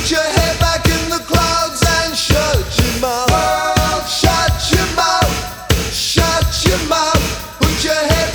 Put your head back in the clouds and shut your mouth. World, shut your mouth. Shut your mouth. Put your head